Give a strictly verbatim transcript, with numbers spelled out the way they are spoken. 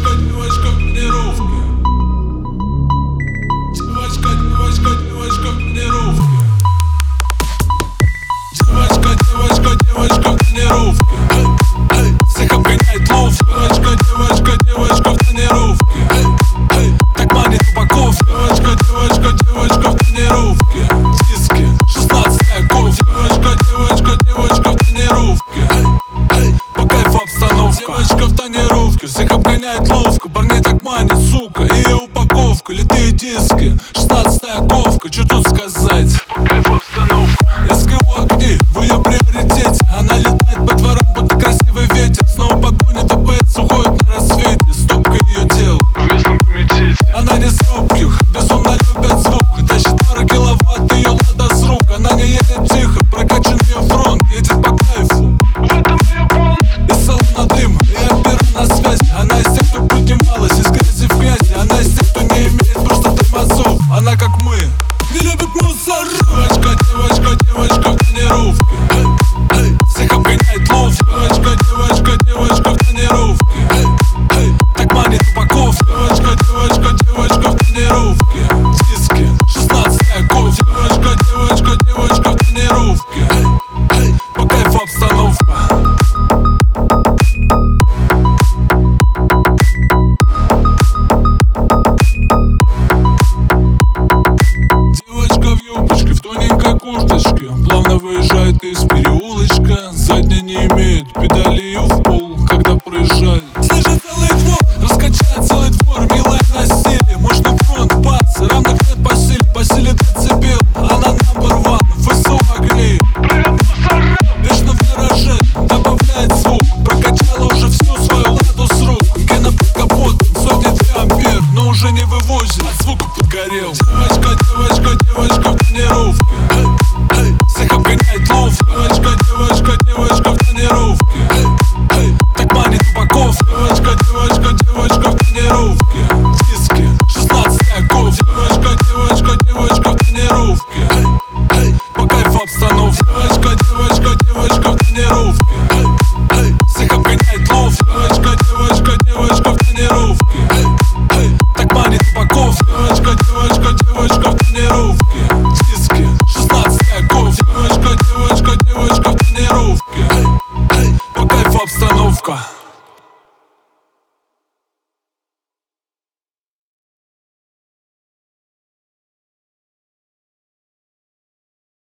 девочка, девочка в тренировке. Девочка, девочка, девочка в тренировке. Девочка, девочка, девочка в тренировке. Эй, эй, всех обгоняет ловко. Девочка, девочка, девочка в тренировке. Эй, эй, так манит упаковка. Девочка, девочка, девочка в тренировке. Диски, шестнадцатая ковка. Девочка, девочка, девочка в тренировке. Эй, эй, по кайфу обстановка. Девочка в тонировке, всех обгоняет ловко. Парней так манит, сука, ее упаковка. Литые диски, шестнадцатая ковка. Чё тут сказать? По кайфу обстановка. СКО огни в ее приоритете. Она летает по дворам, будто красивый ветер. Снова погоня, ТПС уходит на рассвете. Стопка ее тел в местном комитете. Она не с робких, безумно любит звук. Тащит пару киловатт, ее лада с рук. Она не едет тихо, прокачан ее фронт. Едет по кайфу, в этом ее понт. И салона дым, и опера на связи. Она из тех, кто поднималась из грязи в грязи. Она из тех, кто не имеет просто тормозов. Она как мы, не любит мусор. Девочка, девочка, девочка в тренировке. Эй, эй, всех обгоняет ловко. Девочка, девочка, девочка в тренировке. Эй, эй, так манит упаковка. Девочка, девочка, девочка в тренировке. Диски, шестнадцатая ковка. Девочка, девочка, девочка в тренировке. Эй, эй, по кайфу обстановка. В юбочке, в тоненькой курточке плавно выезжает из переулочка. Задняя не имеет педали ее в пол, когда проезжает. Слышит целый двор, раскачает целый двор. Милая на силе, мощный фронт, бац, равных нет по силе. По силе децибел, она number one. ФСО огни, вечно в гараже, добавляет звук. Прокачала уже всю свою ладу с рук. Гена под капотом, сотни две ампер, но уже не вывозит, от звука подгорел. Девочка, девочка, девочка в тренировке. Эй, эй, всех обгоняет ловко. Девочка, девочка, девочка в тренировке. Эй, эй, так манит упаковка. Девочка, девочка, девочка в тренировке. Диски, шестнадцатая ковка. Девочка, девочка, девочка в тренировке. Эй, эй, по кайфу обстановка. Девочка, девочка, девочка в тренировке. Эй, эй, всех обгоняет ловко. Девочка, девочка, девочка в тренировке. Эй, эй, так манит упаковка. Девочка, девочка, девочка в тренировке. Диски, шестнадцатая ковка. Девочка, девочка, девочка в тренировке. Эй, эй, по кайфу обстановка.